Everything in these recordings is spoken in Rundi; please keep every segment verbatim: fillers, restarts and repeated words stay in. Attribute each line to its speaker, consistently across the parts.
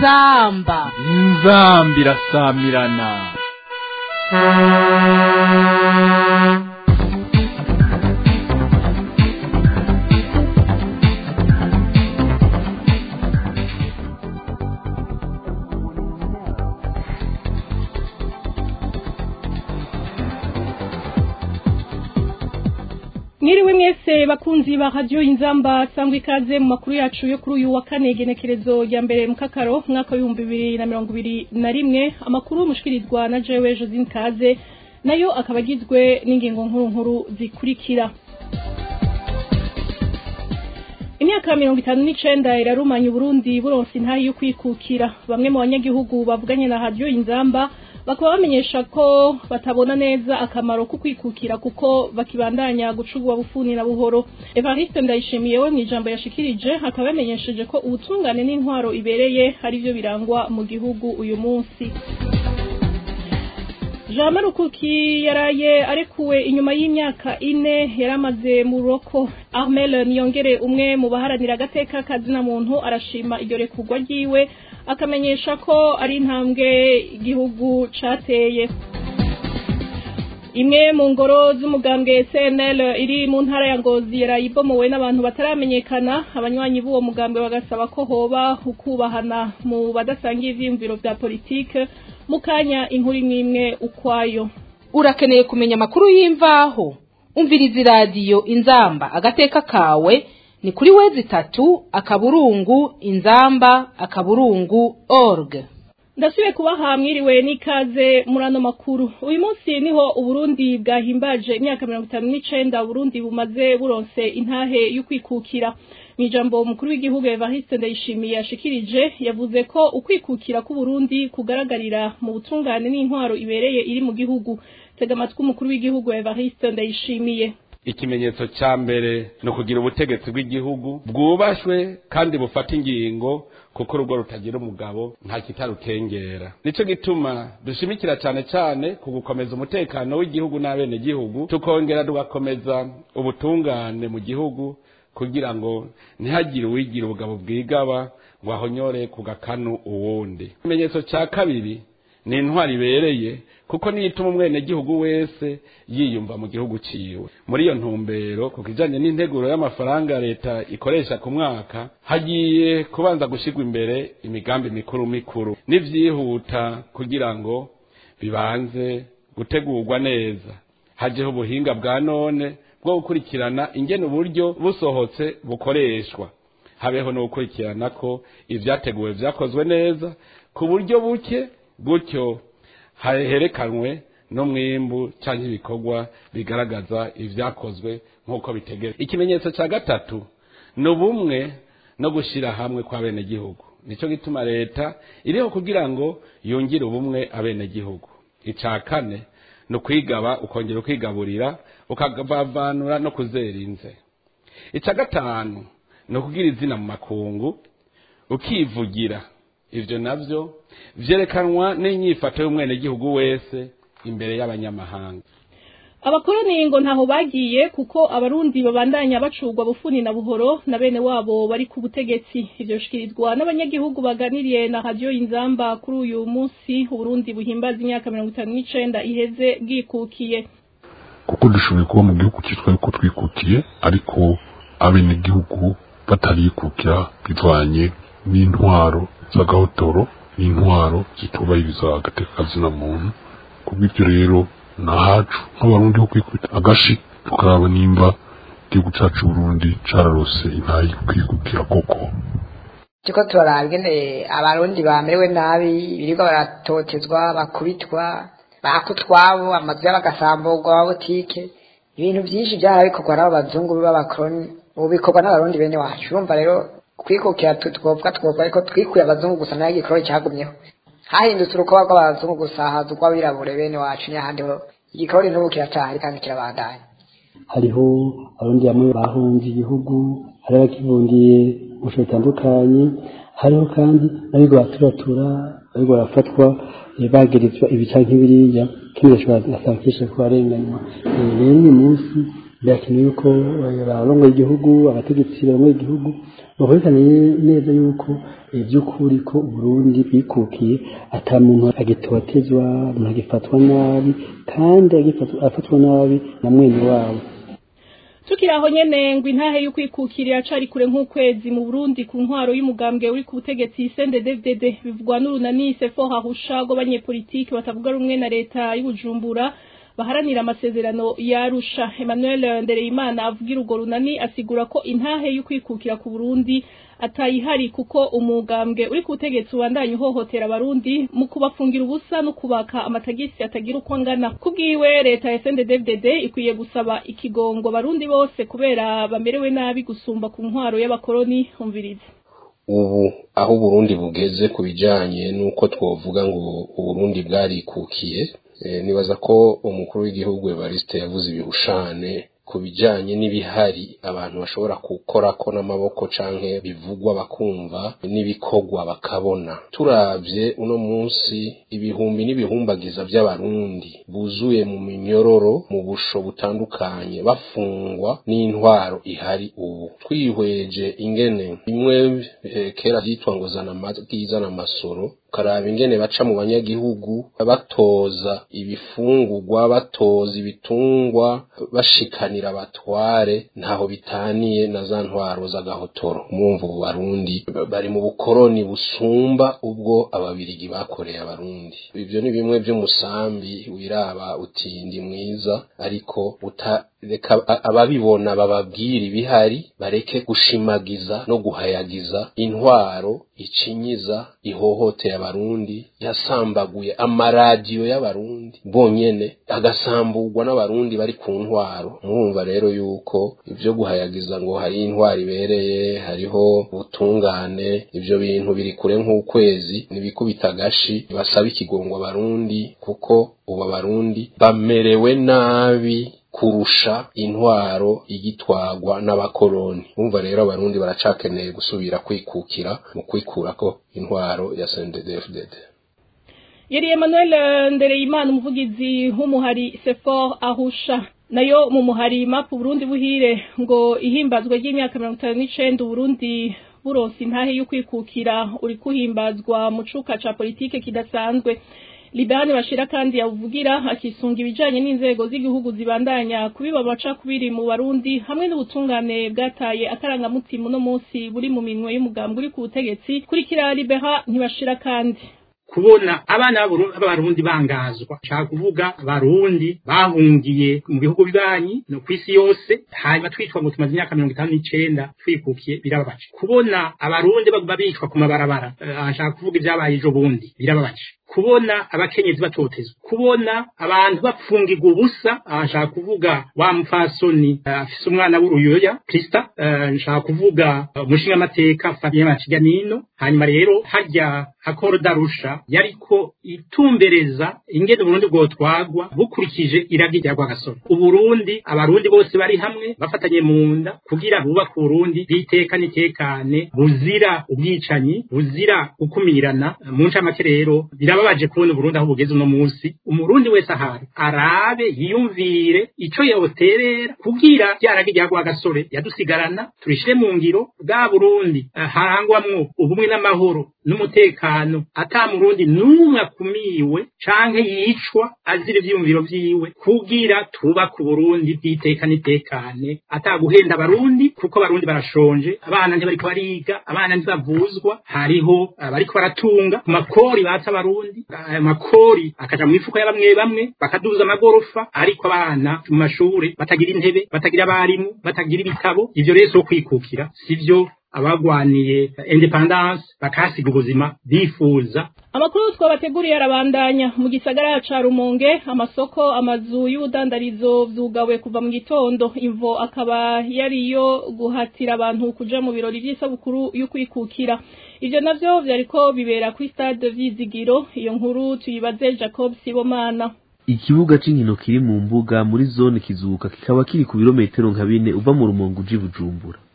Speaker 1: inzamba
Speaker 2: inzamba irasamirana.
Speaker 3: Mwiriwe mwese bakunzi ba radio Inzamba, sangwe ikaze mu makuru yacu yo kuri uyu wa kane genekerezo rya mbere mu kakaro mwaka wa bibiri na mirongo ibiri na rimwe. Amakuru mushikirizwa na jewe Josine Kaze, nayo akabagizwe n'ingingo nkuru nkuru zikurikira. Imyaka mirongo itanu n'icenda irarumanya Burundi buronse intahe yo kwikukira. Bamwe mu banyagihugu bavuganye na radio Inzamba bakaba bamenyesha ko batabona neza akamaro ko kwikukira kuko bakibandanya gucugwa bufuni na buhoro. Evariste Ndayishimiye we mwijambo yashikirije akaba yamenyesheje ko ubutungane n'intwaro ibereye hari byo birangwa mu gihugu uyu munsi. Jean Marukuki yaraye arekuwe inyuma y'imyaka ine yaramaze mu Roko. Armel Niyongere umwe mu baharanira agateka kazina muntu arashima iryo rekugwa ryiwe akamenyesha ko ari intambwe igihugu cateye. Imwe mu ngoro z'umugambwe C N L iri mu ntara ya Ngozi yarayibomowe n'abantu bataramenyekana. Abanywanyi b'uwo mugambwe bagasaba ko hoba ukubahana mu badasangiye ivyiyumviro vya politike mukanya inkuru imwe ukwayo.
Speaker 1: Urakeneye kumenya amakuru y'imvaho? Umviriza radio Inzamba agateka kawe ni kuri wezi tatu akaburungu inzamba akaburungu org.
Speaker 3: Ndasubiye kubaha mwiriwe n'ikaze murano makuru. Uyu munsi niho Uburundi bwahimbaje imyaka mirongo itanu n'icenda Burundi bumaze buronse intahe yo kwikukira. Mwijambo mukuru w'igihugu Evariste Ndayishimiye yashikirije yavuze ko ukwikukira ku Burundi kugaragarira mu butungane n'intwaro ibereye iri mu gihugu. Tega amatwi umukuru w'igihugu Evariste Ndayishimiye.
Speaker 4: Ikimenyetso ca mbere no kugira ubutegetsi bw'igihugu bwubashwe kandi bufata ingingo kuko rugo rutagira umugabo nta kitarukengera. Nico gituma dushimikira cyane cyane ku gukomeza umutekano w'igihugu n'abene gihugu, tukongera tugakomeza ubutungane mu gihugu kugira ngo ntihagire uwigira ubugabo bwigaba ngo ahonyore ku gakanu uwundi. Ikimenyetso ca kabiri ni intwari ibereye kuko niyituma umwene gihugu wese yiyumva mu gihugu ciwe. Muri iyo ntumbero ku kijanye n'integuro y'amafaranga leta ikoresha ku mwaka hagiye kubanza gushigwa imbere imigambi mikuru mikuru n'ivyihuta kugira ngo bibanze gutegurwa neza. Hajeho ubuhinga bwa none bwo gukurikirana ingene uburyo busohotse bukoreshwa. Habeho no gukurikirana ko ivyateguwe vyakozwe neza ku buryo buke gutyo haherekanwe no mwimbu canke ibikorwa bigaragaza ivyakozwe nkuko bitegera. Ikimenyetso ca gatatu no bumwe no gushira hamwe kwa bene gihugu. Nico gituma leta iriho kugira ngo yongire ubumwe abene gihugu. Ica kane no kwigaba ukongera ukigaburira ukavavanura no kuzerinze. Ica gatanu no kugira izina mu makungu ukivugira. Ivyo navyo vyerekanwa n'inyifato y'umwene gihugu wese imbere y'abanyamahanga.
Speaker 3: Abakoroni ngo ntaho bagiye kuko abarundi babandanya bacugwa bufuni na buhoro na bene wabo bari ku butegetsi. Ivyo shikirizwa n'abanyagihugu baganiriye na radio Inzamba kuri uyu munsi Uburundi buhimbaza imyaka mirongo itanu n'icenda iheze bwikukiye.
Speaker 5: Kuko dushoboye kuba mu gihugu cyitwa ko twikukiye ariko abene gihugu batarikukira bivanye n'intwaro z'agahotoro n'intwaro zitubahiriza agateka kazina muntu. Kubw'ibyo rero nahacu nk'abarundi ho kwikubita agashi tukaraba nimba igihugu cacu Burundi cararose intahe yo kwikukira koko.
Speaker 6: Tuko turaraba ingene abarundi bamerewe nabi birirwa baratotezwa bakubitwa bakutwabo amazu y'abagasambugwa wa butike ibintu byinshi byarabikorwa n'abo bazungu b'abakoroni ubu bikorwa n'abarundi bene wacu. Urumva rero kwikukira tutwopfa twopfa ariko twikuye abazungu gusa nayo igikoro cyagumyeho. Hahindutse urukoba rw'abazungu gusa haza urw'abirabure bene wacu n'ahandi ho igikoro n'ubu kiracahari kandi kirabandanya.
Speaker 7: Hariho abarundi bamwe bahunze igihugu, hari abakivundiye musho bitandukanye, hariho kandi n'abigo baturatura, abigo barafatwa bagirizwa ibi canke biriya kimwe asakisha ko arenganywa rero uyu munsi birakenewe yuko abarongoye igihugu abategetsi barongoye igihugu bakurikirana neza yuko by'ukuri ko Burundi bwikukiye ata muntu agitotezwa umuntu agifatwa nabi kandi afatwa nabi na mwene wabo.
Speaker 3: Tukiri aho nyene ngo intahe y'ukwikukira yacari kure nk'ukwezi mu Burundi ku ntwaro y'umugambwe uri ku butegetsi C N D D F D D bivugwa n'urunani Sefor Arusha go banyepolitike batavuga rumwe na leta y'Ubujumbura baharanira amasezerano yarusha. Emmanuel Ndereyimana avugira urwo runani asigura ko intahe y'ukwikukira ku Burundi atayihari kuko umugambwe uri ku butegetsi ubandanya uhohotera abarundi mu kubafungira ubusa no kubaka amatagisi atagira uko angana. Kubwiwe leta ya C N D D F D D ikwiye gusaba ikigongo abarundi bose kubera bamerewe nabi gusumba ku ntwaro y'abakoroni. Umvirize.
Speaker 8: Ubu aho Burundi bugeze kubijanye nuko twovuga ngo Burundi bwarikukiye, e, nibaza ko umukuru w'igihugu Evariste yavuze ibihushane kubijanye n'ibihari abantu bashobora gukora ko n'amaboko canke bivugwa bakumva n'ibikogwa bakabona. Turavye uno munsi ibihumbi n'ibihumbagiza by'abarundi buzuye mu minyororo mu busho butandukanye bafungwa n'intwaro ihari ubu. Twihweje ingene imwe e, kera byitwa ngo zana amabwiza n'amasoro karaba ingene baca mu banyagihugu batoza ibifungurwa batoza ibitungwa bashikanira abatware ntaho bitaniye na za ntwaro z'agahotoro. Mwumva Abarundi bari mu bukoroni busumba ubwo ababirigi bakoreye abarundi. Ivyo ni bimwe by'umusambi wiraba utindi mwiza ariko uta reka ababibona bababwira ibihari bareke gushimagiza no guhayagiza intwaro icinyiza ihohoteye abarundi yasambaguye amaradiyo y'abarundi bonyene agasamburwa n'abarundi bari ku ntwaro. Mwumva rero yuko ivyo guhayagiza ngo hari intwaro ibereye hariho ubutungane ivyo bintu biri kure nk'ukwezi nibikubita gashi basaba ikigongo abarundi kuko ubu abarundi bamerewe nabi kurusha intwaro igitwagwa n'abakoroni. Umva rero abarundi baracakeneye gusubira kwikukira mu kwikurako intwaro ya C N D D F D D.
Speaker 3: Yari Emmanuel Ndereyimana umuvugizi w'umuhari Sefor Arusha. Nayo mu muhari map Burundi buhire ngo ihimbazwa ry'imyaka mirongo itanu n'icenda Burundi buronse intahe y'ukwikukira uri kuhimbazwa mu cuka ca politike kidasanzwe. Libani bashira kandi yavugira akisunga ibijanye n'inzego z'igihugu zibandanya kubiba baca kubiri mu Barundi hamwe n'ubutungane bwataye akaranga mutima no munsi buri mu minwe y'umugambwe uri ku butegetsi. Kurikira Libera ntibashira kandi
Speaker 9: kubona abana b'abarundi bangazwa nshaka kuvuga abarundi bahungiye mu bihugu bibanyi no kwisi yose hanyuma twitwa ngo tumaze imyaka mirongo itanu n'icenda twikukiye birababaje. Kubona abarundi baguma bicwa ku mabarabara nshaka kuvuga ibyabaye ejo bundi birababaje. Kubona abakenyezi batotezwa, kubona abantu bapfungirwa ubusa nshaka kuvuga wa mfasoni afise uh, umwana w'uruyoya Krista nshaka uh, kuvuga umushinga uh, amateka Fabien Maciganino. Hanyuma rero harya akoro darusha yariko itumbereza ingene Burundi bwotwagwa bukurikije iragi rya Rwagasore. Uburundi abarundi bose bari hamwe bafatanye mu nda kugira bubaka Burundi biteka nitekane buzira ubwicanyi buzira gukumirana. Mu ncamake rero birababaje kubona Burundi aho bugeze uno munsi. Umurundi wese ahari arabe yiyumvire ico yoterera kugira ryaragi rya Rwagasore yadusigarana turishire mu ngiro bwa Burundi harangwamwo ubumwe n'amahoro n'umutekano ata murundi numwe akumiwe canke yicwa azira ivyumviro vyiwe kugira tuba ku Burundi bwiteka nitekane ataguhenda abarundi kuko abarundi barashonje. Abana ntibariko bariga, abana ntibavuzwa, hariho bariko baratunga makori batsa abarundi makori akaja mu mifuko y'abamwe bamwe bakaduza amagorofa ariko abana mu mashure batagira intebe batagira abarimu batagira ibitabo. Ivyo rero so kwikukira sivyo abagwaniye independence bakasiga ubuzima bifuza.
Speaker 3: Amakuru twabateguriye arabandanya mu gisagara ca Rumonge. Amasoko amazu y'ubudandarizo vyugawe kuva mu gitondo. Imvo akaba yariyo guhatira abantu kuja mu birori vy'isabukuru y'ukwikukira. Ivyo navyo vyariko bibera ku stade Vyizigiro. Iyo nkuru tuyibaze Jacob Sibomana.
Speaker 10: Ikibuga c'inkino kiri mu mbuga muri zone Kizuka kikaba kiri ku birometero nka bine uva mu Rumonge uji Bujumbura.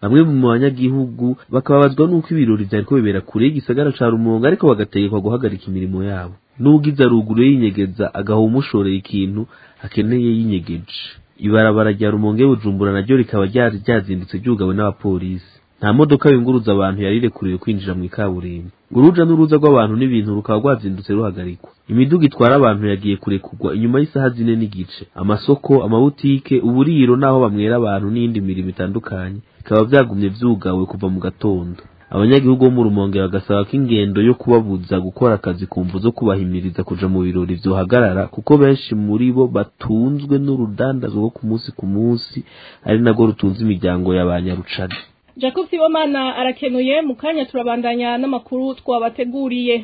Speaker 10: bamwe mu banyagihugu bakababazwa n'uko ibirori vyariko bibera kure y'igisagara ca Rumonge ariko bagategekwa guhagarika imirimo yabo n'ugize aruguru yinyegeza agaha umushoreye ikintu akeneye yinyegeje. Ibarabara rya Rumonge Bujumbura naryo rikaba ryari ryazindutse ryugawe n'abapolisi. Nta modoka yunguruza abantu yarirekuriwe kwinjira mu ikaburimbo. Uruja n'uruza rw'abantu n'ibintu rukaba rwazindutse ruhagarikwa. Imiduga itwara abantu yagiye kurekurwa inyuma y'isaha zine n'igice. Amasoko, amabutike, uburiro naho bamwera abantu n'indi mirimo itandukanye bikaba vyagumye vyugawe kuva mu gatondo. Abanyagihugu bo mu Rumonge bagasaba ko ingendo yo kubabuza gukora akazi kumvu zo kubahimiriza kuja mu birori vyohagarara kuko benshi muri bo batunzwe n'urudandazwa rwo ku munsi ku munsi ari nago rutunze imiryango y'abanyarucane.
Speaker 3: Jacob Sibomana arakenuye mu kanya turabandanya n'amakuru twabateguriye.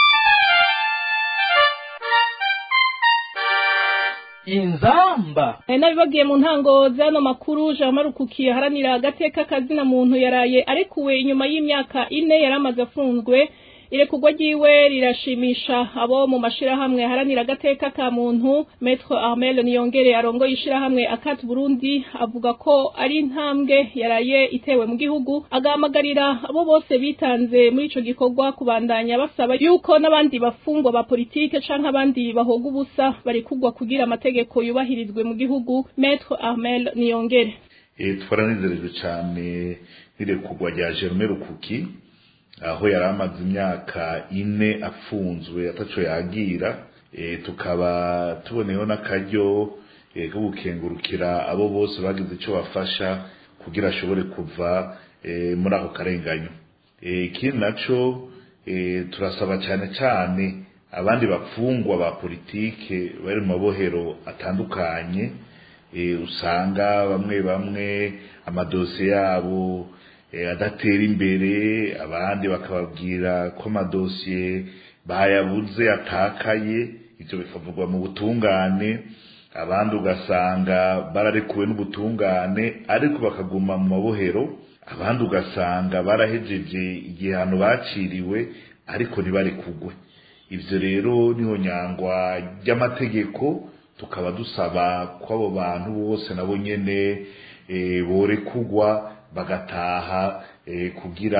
Speaker 2: Inzamba
Speaker 3: nabibagiye mu ntango zano makuru Jean Marukuki haranira agateka kazina muntu yaraye arekuwe inyuma y'imyaka ine yaramaze afunzwe. Irekurwa ryiwe rirashimisha abo mu mashirahamwe haranira agateka ka muntu. Maître Armel Niyongere arongo yishirahamwe Akat Burundi avuga ko ari intambwe yaraye itewe mu gihugu, agahamagarira abo bose bitanze muri ico gikorwa kubandanya basaba yuko n'abandi bafungwa ba politike canke abandi bahoga ubusa bari kugwa kugira amategeko yubahirizwe mu gihugu. Maître Armel Niyongere:
Speaker 11: eh twaranezerejwe cyane n'irekurwa rya Germain Rukuki aho yari amaze imyaka ine afunzwe ataco yagira. E, tukaba tuboneyeho n'akaryo e, ko gukengurukira abo bose bagize ico bafasha kugira ashobore kuva e, muri ako karenganyo. Ikindi e, naco e, turasaba cyane cyane abandi bafungwa ba politike bari mu mabohero atandukanye, e, usanga bamwe bamwe amadosiye yabo adatera imbere, abandi bakababwira ko amadosiye bayabuze atakaye, ivyo bikavugwa mu butungane. Abandi ugasanga bararekuwe n'ubutungane ariko bakaguma mu mabohero, abandi ugasanga barahejeje igihano baciriwe ariko ntibarekugwe. Ivyo rero niho nyangwa ry'amategeko, tukaba dusaba ko abo bantu bose nabo nyene e, borekugwa bagataha e, kugira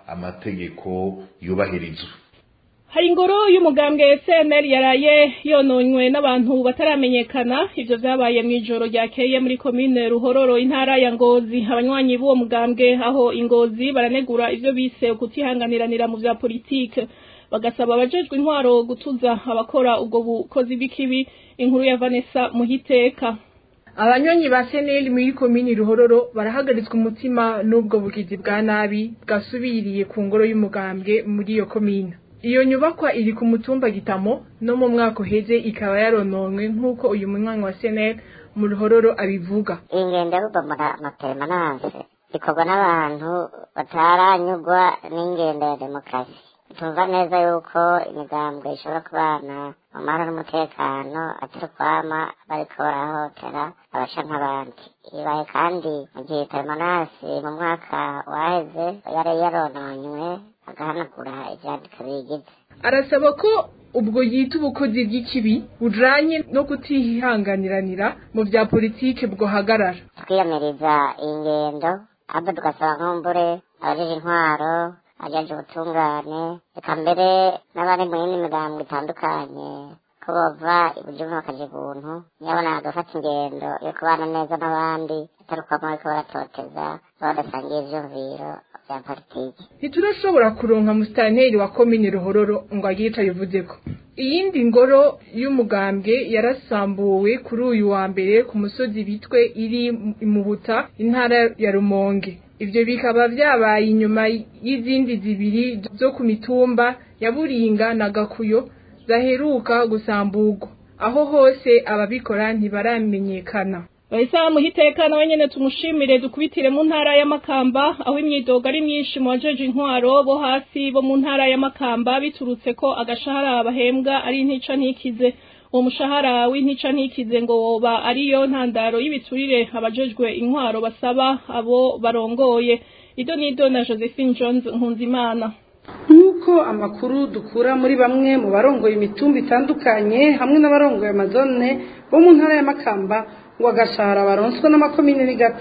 Speaker 11: amategeko yubahirizwe.
Speaker 3: Hari ingoro y'umugambwe S N L yaraye yononywe n'abantu bataramenyekana. Ivyo vyabaye mu ijoro ryakeye muri commune Ruhororo intara ya Ngozi. Abanywanyi b'uwo mugambwe aho Ingozi baranegura ivyo bise kutihanganiranira mu vya politike, bagasaba abajejwe intwaro gutuza abakora ubwo bukozi bw'ikibi. Inkuru ya Vanessa Muhiteka.
Speaker 12: Abanyonyi ba S N L muri komini Ruhororo barahagaritswe umutima n'ubwo bugizi bwa nabi bwasubiriye ku ngoro y'umugambwe muri iyo komine. Iyo nyubakwa iri ku mutumba Gitamo no mu mwaka uheze ikaba yarononwe nk'uko uyu munywanyi wa S N L mu Ruhororo abivuga.
Speaker 13: Ingendo rubomora amapermanence ikorwa n'abantu bataranyugwa n'ingendo ya demokarasi. Tumva neza yuko imigambwe ishobora kubana mu mahoro n'umutekano atari kwama bariko barahotera abasha nk'abandi. Ibaye kandi mu gihe permanence mu mwaka waheze yari yarononywe agahanagura ivyandiko bigize.
Speaker 12: Arasaba ko ubwo yita ubukozi bw'ikibi bujanye no kutihanganiranira mu vya politike bwohagarara.
Speaker 13: Twiyamiriza ingendo abo tugasaba nkumbure abajeje intwaro, ajaje ubutungane, eka mbere n'abari mu yindi migambo itandukanye ko bova ibujumbura bakaja ibuntu, nyabona bagafata ingendo yo kubana neza n'abandi atari kwama bariko baratoteza badasangiye ivyumviro vya politiki.
Speaker 12: Ntiturashobora kuronka musitanteri wa komine Ruhororo ngo agire ico ayivuzeko. Iyindi ngoro y'umugambwe yarasambuwe kuri uyu wa mbere ku musozi bitwe iri mu Buta intara ya Rumonge. Ivyo bikaba vyabaye inyuma y'izindi zibiri zo ku mitumba ya Buringa na Gakuyo zaheruka gusamburwa. Aho hose ababikora ntibaramenyekana.
Speaker 3: Baisa Muhiteka na wenyene tumushimire. Dukubitire mu ntara ya Makamba aho imyidogo ari myinshi mu bajeje intwaro bo hasi bo mu ntara ya Makamba biturutse ko agashahara bahembwa ari ntica ntikize. Uwo mushahara w'intica ntikize ngo woba ariyo ntandaro y'ibiturire abajejwe intwaro basaba abo barongoye. Ido nido na Josephine Jones Nkunzimana.
Speaker 14: Nuko amakuru dukura muri bamwe mu barongoye imitumba itandukanye hamwe n'abarongoye amazone bo mu ntara ya Makamba ngo agashahara baronswa n'amakomine ni gato.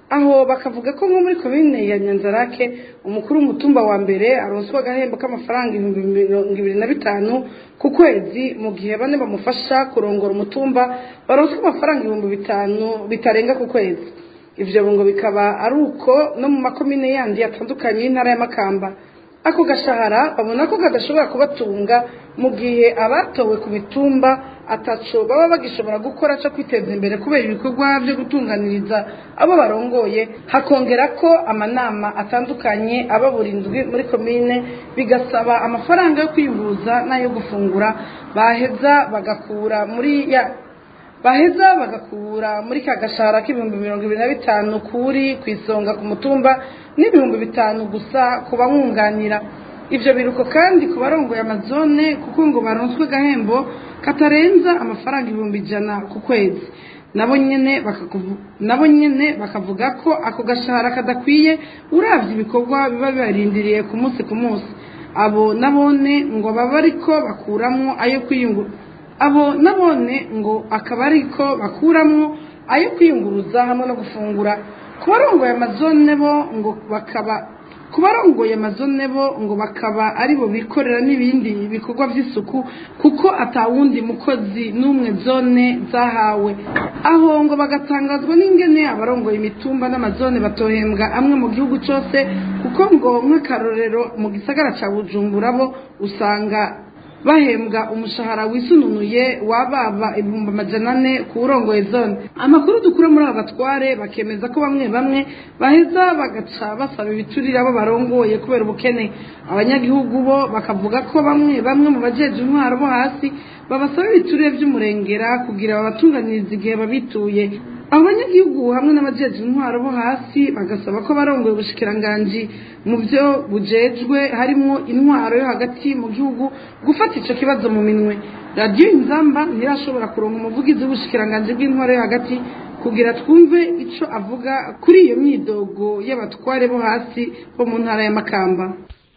Speaker 14: aho bakavuga ko nko muri komine ya Nyanzarake umukuru w'umutumba wa mbere aronswa agahembo k'amafaranga ibihumbi mirongo ibiri na bitanu ku kwezi mu gihe bane bamufasha kurongora umutumba baronswa amafaranga ibihumbi bitanu bitarenga ku kwezi. Ivyo ngo bikaba ari uko no mu makomine yandi atandukanye y'intara ya Makamba. Ako gashahara babona ko kadashobora kubatunga mu gihe abatowe ku mitumba ataco baba bagishobora gukora cyo kwiteza imbere kubera ibikorwa byo gutunganiriza abo barongoye, hakongera ko amanama atandukanye aba burindwi muri komine bigasaba amafaranga yo kwiyunguruza n'ayo gufungura baheza bagakura muri ya baheza bagakura muri kagashara k'ibihumbi mirongo ibiri na bitanu kuri kwisonga ku mutumba n'ibihumbi bitanu gusa kubamwunganira. Ivyo biruko kandi ku barongoye amazone kuko ngo baronswe gahembo katarenza amafaranga ibihumbi ijana ku kwezi. Nabo nyene bakakuvu nabo nyene bakavuga ko ako gashahara kadakwiye uravye ibikorwa biba bibarindiriye ku munsi ku munsi. Abo nabone ngo baba ariko bakuramwo ayo kwiyungura abo nabone ngo akaba ariko bakuramwo ayo kwiyunguruza hamwe no gufungura. Kubarongoye amazone bo ngo bakaba kubarongoye amazone bo ngo bakaba ari bo bikorera n'ibindi bikorwa by'isuku kuko atawundi mukozi n'umwe zone zahawe. Aho ngo bagatangazwa n'ingene abarongoye imitumba n'amazone batohembwa amwe mu gihugu cyose kuko ngo nk'akarorero mu gisagara ca Bujumbura bo usanga bahembwa umushahara wisununuye wababa ibihumbi amajana ane ku urongoye zone. Amakuru dukura muri aba batware bakemeza ko bamwe bamwe baheza bagaca basaba ibiturire abo barongoye kubera ubukene. Abanyagihugu bo bakavuga ko bamwe bamwe mu bajeje intwaro bo hasi babasaba ibiturire by'umurengera kugira babatunganirize igihe babituye. Abanyagihugu hamwe n'abajeje intwaro bo hasi bagasaba ko barongoye ubushikiranganji mu byo bujejwe harimo intwaro yo hagati mu gihugu gufata ico kibazo mu minwe. Radio Inzamba ntirashobora kuronka umuvugizi w'ubushikiranganji bw'intwaro yo hagati kugira twumve ico avuga kuri iyo myidogo y'abatware bo hasi bo mu ntara ya Makamba.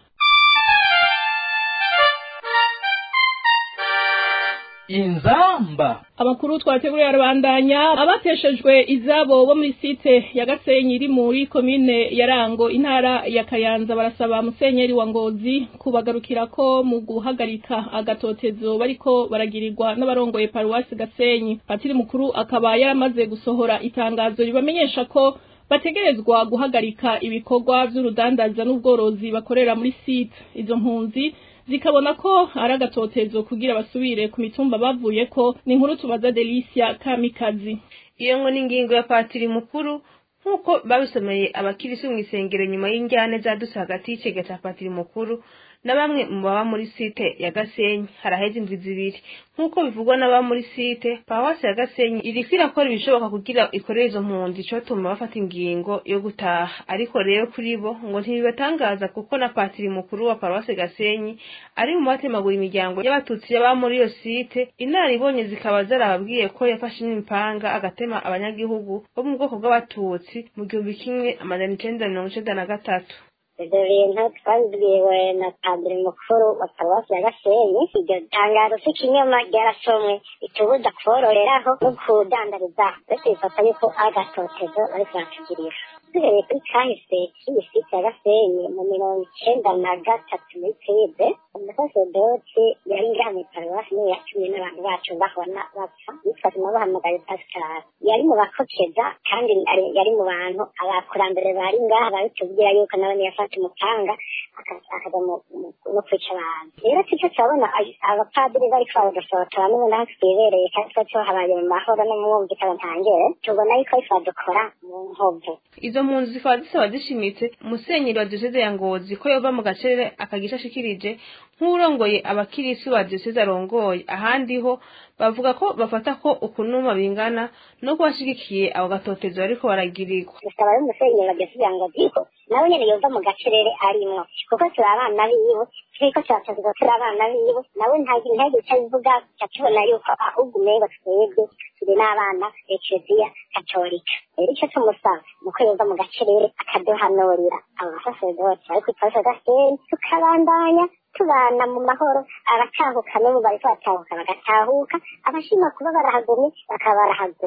Speaker 2: Inzamba.
Speaker 3: Amakuru twateguriye arabandanya. Abateshejwe izabo bo muri site ya Gasenyi iri muri komine ya Rango intara ya Kayanza barasaba musenyeri wa Ngozi kubagarukira ko mu guhagarika agatotezo bariko baragirirwa n'abarongoye paruwasi Gasenyi. Patiri mukuru akaba yaramaze gusohora itangazo ribamenyesha ko bategerezwa guhagarika ibikorwa vy'urudandaza n'ubworozi bakorera muri site. Izo mpunzi zikabona ko ari agatotezo kugira basubire ku mitumba bavuye ko. Ni inkuru tubaza Delicia Kamikazi.
Speaker 15: Iyo ngo ni ingingo ya patiri mukuru nkuko babisomeye abakirisi mu isengero nyuma y'injyane zaduse hagati y'icega cya patiri mukuru na bamwe mu baba muri site ya Gasenyi. Haraheze indwi zibiri nkuko bivugwa n'aba muri site paruwasi ya Gasenyi iriko irakora ibishoboka kugira ikorere izo mpunzi ico tuma bafata ingingo yo gutaha. Ariko rero kuri bo ngo ntibibatangaza kuko na patiri mukuru wa paruwasi Gasenyi ari mu batemagura imiryango y'abatutsi baba muri iyo site. Inaribonye zikaba zarababwiye ko yafashe n'imipanga agatema abanyagihugu bo mu bwoko bw'abatutsi mu gihumbi kimwe amajana icenda mirongo icenda na gatatu.
Speaker 13: Ibyo bintu twabibwiwe na padiri mukuru wa paruwasi ya Gasenyi. Iryo tangazo cy'ikinyoma ryarasomwe itubuza kororeraho no kudandariza ndetse bifata yuko agatotezo ariko batugirira. Tugereye kuri kahise iyi site ya Gasenyi mu mirongo icenda na gatatu muri krize umusasedoti yari ngaha mu paruwasi niwe yatumye n'abantu bacu bahona bapfa yitwa Tunabahamagaye Pascal. Yari mu bakokeza kandi yari mu bantu abakurambere bari ngaha babitubwira yuko nabone yafata umupanga akaja no kwica abantu. Rero tuco turabona abapadiri bariko baradusohotora n'ubundi aho twibereye kandi tuco habaye mu mahoro no mwumvikana ntangere tubona yuko ariko badukora mu nkovu.
Speaker 15: Izo mpunzi zikaba zisaba zishimitse musenyeri wa diocese ya Ngozi ko yova mu gacerere akagisha ashikirije nk'urongoye abakirisi wa diocese arongoye. Ahandi ho bavuga ko bafata ko ukunuma bingana no kubashigikiye abo gatotezo ariko baragirirwa.
Speaker 13: Dusaba rero musenyeri wa diocese ya Ngozi ko nawe nyene yova mu gacerere arimwo kuko turi abana biwe turiko turatavuga turi abana biwe nawe ntagira intege cyabivuga cyatubona yuko ahubwo umengo twebwe turi n'abana b'Eklezia Katolika. Rero icyo tumusaba nuko yova mu gacerere akaduhanurira abo basasedoti ariko twese Gasenyi tukabandanya tubana mu mahoro. Abatahuka n'ubu bariko batahuka bagatahuka, abashima kuba barahagumye bakaba barahagumye.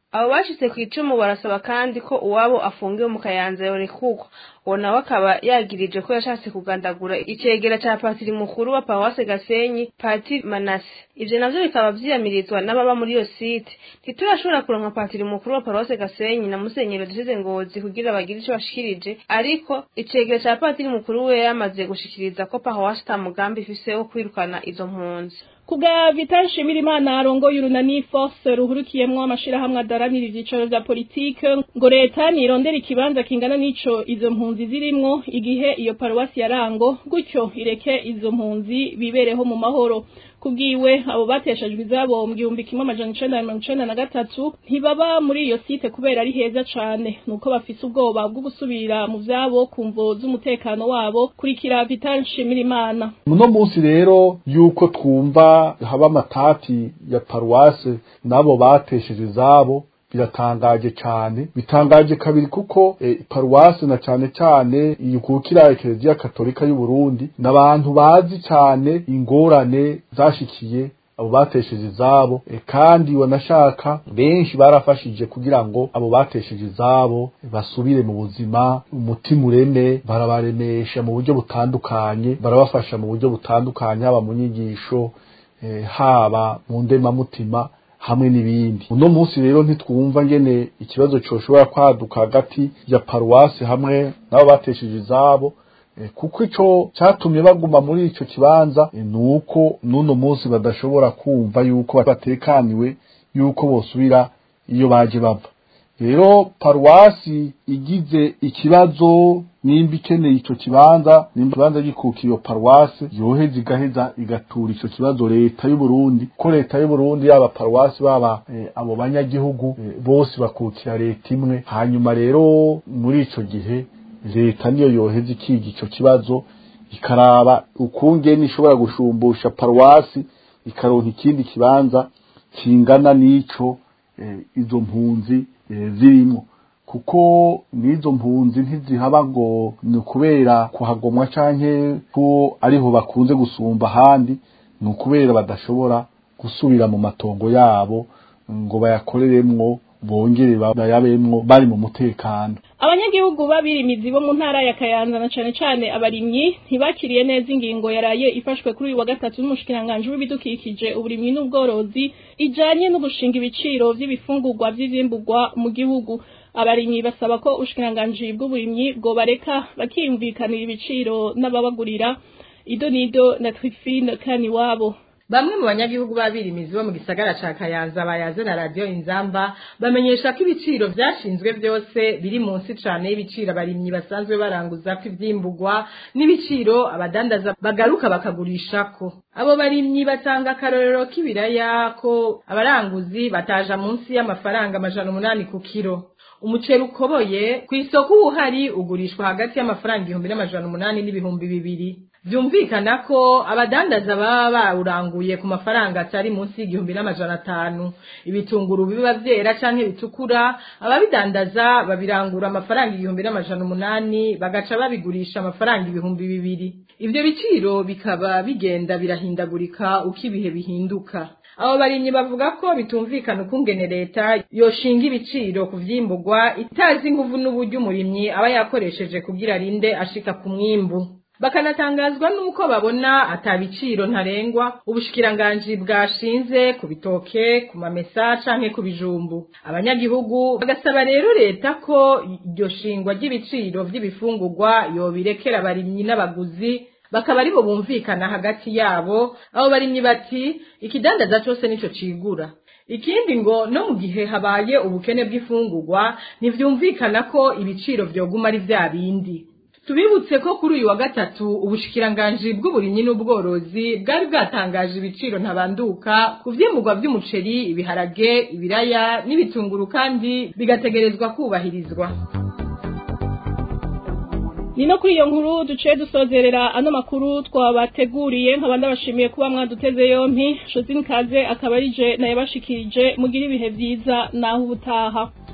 Speaker 15: abo bashitse ku icumu barasaba kandi ko uwabo afungiwe mu Kayanza yorekugwa uwo nawe akaba yagirije ko yashatse kugandagura icegera ca patiri mukuru wa Paruwase Gasenyi Patiri Manase. Ivyo navyo bikaba vyiyamirizwa n'ababa muri iyo site. Ntiturashobora kuronka patiri mukuru wa Paruwase Gasenyi na Musenyeri Duseze Ngozi kugira bagire ico bashikirije, ariko icegera ca patiri mukuru we yamaze gushikiriza ko Paruwase ta mugambi ifise wo kwirukana izo mpunzi.
Speaker 3: Kuga Vital Shimirimana arongoye urunani Force ruhurikiyemwo amashirahamwe adaranira ivyicaro vya politike ngo leta nirondera ikibanza kingana n'ico izo mpunzi zirimwo igihe iyo paruwasi yarango gutyo ireke izo mpunzi bibereho mu mahoro. Kubwiwe abo bateshejwe izabo mu gihumbi kimwe amajana icenda na mirongo icenda na gatatu ntibaba muri iyo site kubera ari heza cane, nuko bafise ubwoba bwo gusubira mu vyabo kumvo z'umutekano wabo. Kurikira Vital Shimirimana.
Speaker 16: Muno munsi rero yuko twumva haba amatati ya paruwase nabo batesheje izabo biratangaje cyane, bitangaje kabiri kuko e, paruwase na cyane cyane iyukukira Eklezia Katolika y'u Burundi n'abantu bazi cyane ingorane zashikiye abo batesheje izabo e, kandi wanashaka benshi barafashije kugira ngo abo batesheje izabo basubire mu buzima, umutima ureme, barabaremesha mu buryo butandukanye, barabafasha mu buryo butandukanye, haba mu nyigisho e, haba mu ndemamutima hamwe n'ibindi. Uno munsi rero ntitwumva ngene ikibazo coshobora kwaduka hagati ya paruwasi hamwe nabo batesheje izabo e, kuko ico catumye baguma muri ico kibanza e, nuko nuno munsi badashobora kumva yuko batekaniwe yuko bosubira iyo baje bava. Rero paruwasi igize ikibazo nimba ikeneye ico kibanza, nimba kibanza gikukiye paruwasi yoheza igaheza igatura ico kibazo leta y'u Burundi, ko leta y'u Burundi yaba paruwasi baba e, abo banyagihugu e, bose bakukira leta imwe. Hanyuma rero muri ico gihe leta niyo yoheza ikiga ico kibazo ikaraba ukungene ishobora gushumbusha paruwasi ikaronka ikindi kibanza kingana n'ico e, izo mpunzi e, zirimo, kuko nizo mpunzi ntizihaba ngo ni kubera kuhagomwa canke ko ariho bakunze gusumba handi, ni kubera badashobora gusubira mu matongo yabo ngo bayakoreremwo bongere bayabemwo bari mu mutekano.
Speaker 3: Abanyagihugu babirimizi bo mu ntara ya Kayanza na cane cane abarimyi ntibakiriye neza ingingo yaraye ifashwe kuri uyu wa gatatu n'umushikiranganje w'ibidukikije uburimyi n'ubworozi ijanye no gushinga ibiciro vy'ibifungurwa vy'ivyimbugwa mu gihugu. Abarimyi basaba ko ubushikiranganje bw'uburimyi bwo bareka bakiyumvikanira ibiciro n'ababagurira. Idonido na Trifine Kaniwabo.
Speaker 17: Bamwe mu banyagihugu babirimizi bo mu gisagara ca Kayanza bayaze na radio Inzamba bamenyesha ko ibiciro vyashinzwe byose biri munsi cane y'ibiciro abarimyi basanzwe baranguza ko ivyimbugwa n'ibiciro abadandaza bagaruka bakagurishako. Abo barimyi batanga karorero k'ibiraya ko abaranguzi bataja munsi y'amafaranga amajana umunani ku kilo. Umuceri ukoboye ku isoko uhari ugurishwa hagati y'amafaranga igihumbi n'amajana umunani n'ibihumbi bibiri. Vyumvikana ko abadandaza baba bawuranguye ku mafaranga atari munsi y'igihumbi n'amajana atanu. Ibitunguru biba vyera canke bitukura ababidandaza babirangura amafaranga igihumbi n'amajana umunani bagaca babigurisha amafaranga ibihumbi bibiri. Ivyo biciro bikaba bigenda birahindagurika uko ibihe bihinduka. Abo barimyi bavuga ko bitumvikana ukungene leta yoshinga ibiciro ku vyimbugwa itazi inguvu n'uburyo umurimyi aba yakoresheje kugira arinde ashika ku mwimbu. Bakanatangazwa nuko babona atabiciro ntarengwa ubushikiranganje bwashinze ku bitoke, ku mamesa canke ku bijumbu. Abanyagihugu bagasaba rero leta ko iryo shingwa ry'ibiciro vy'ibifungurwa yobirekera abarimyi n'abaguzi bakaba aribo bumvikana hagati yabo. Abo barimyi bati ikidandaza cyose nico cigura. Ikindi ngo no mu gihe habaye ubukene bw'ifungurwa ntivyumvikana ko ibiciro vyoguma ari vya bindi. Tubibutse ko kuri uyu wa gatatu ubushikiranganje bw'uburimyi n'ubworozi bwari bwatangaje ibiciro ntabanduka ku vyimugwa vy'umuceri, ibiharage, ibiraya n'ibitunguru kandi bigategerezwa kubahirizwa.
Speaker 3: Nino kuri iyo nkuru duciye dusozerera ano makuru twabateguriye nkabanda bashimiye kuba mwaduteze yompi. Josine Kaze akaba arije naye bashikirije mugira ibihe vyiza naho ubutaha.